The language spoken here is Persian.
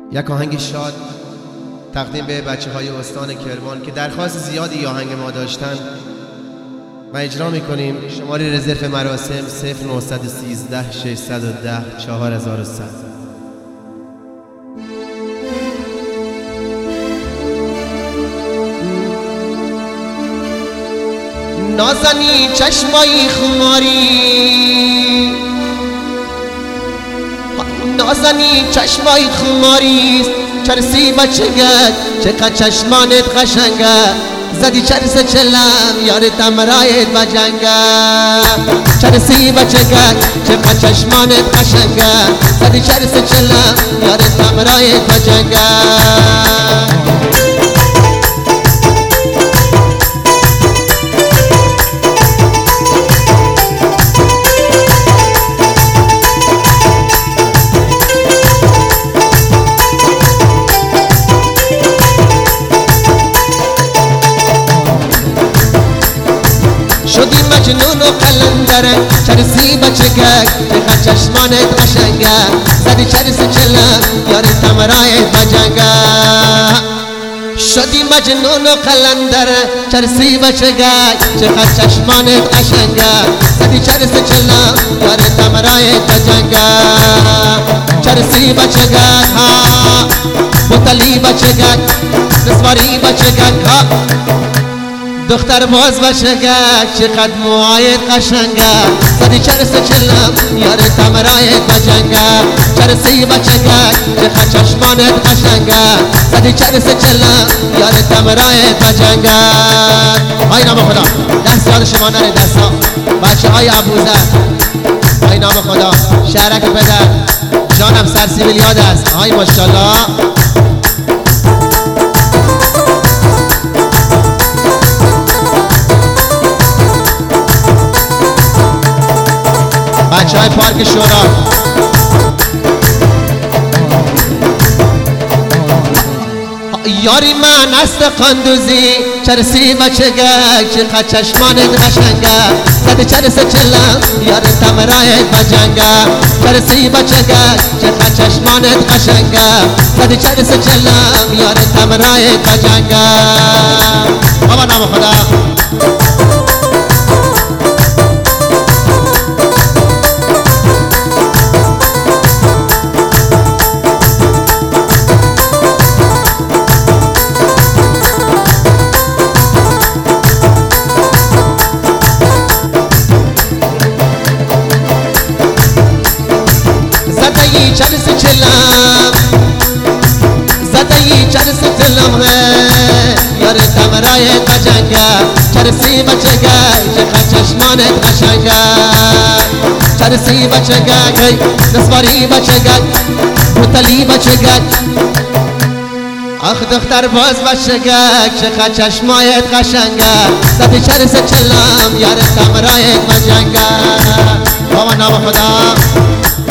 یک آهنگ شاد تقدیم به بچه های استان کرمان که درخواست زیادی آهنگ ما داشتن و اجرا میکنیم. شماره رزرو مراسم 0913 610 4100. نازنی چشمای خماری، نازنی چشمای خماریست، چرسی بچگت چقدر چشمانت قشنگه، زدی چرس چلم یارتم رایت بجنگه، چرسی بچگت چقدر چشمانت قشنگه، زدی چرس چلم یارتم رایت بجنگه. شدی مجنون و قلندره، چرسی بچگک چقدر چشمانت قشنگه، زدی چرس چلم یارتم رایت بجنگه. شدی مجنون و قلندره، چرسی بچگک چقدر چشمانت قشنگه، زدی چرس چلم یارتم رایت بجنگه. چرسی بچگک ها، بطلی بچگک، نسواری بچگک ها، دختر باز بچگک چقدر موهایت قشنگه، زدی چرس چلم یارتم رایت بجنگه. چرسی بچگک چقدر چشمانت قشنگه، زدی چرس چلم یارتم رایت بجنگه. های نام خدا، دست یاد شما نره، دستا بچه های ابوذر. های نام خدا، شهرک پدر جانم سرسیبیل یاد است. های ماشاءالله. بچه های پارک شورا، یاری من است قندوزی، چرسی بچگک چقدر چشمانت قشنگه، زدی چرس چلم یارتم رایت بجنگه. چرسی بچگک چقدر چشمانت قشنگه، زدی چرس چلم یارتم رایت بجنگه. بابا نام خدا. چرس چلم، زدی چرس چلم یارتم رایت بجنگه. چرسی بچگک چقدر چشمانت قشنگه، چرسی بچگک نسواری بچگک، بطلی بچگک، آخ دختر باز بچگک چقدر چشمایت قشنگه، زدی چرس چلم یارتم رایت بجنگه. بابا نام خدا.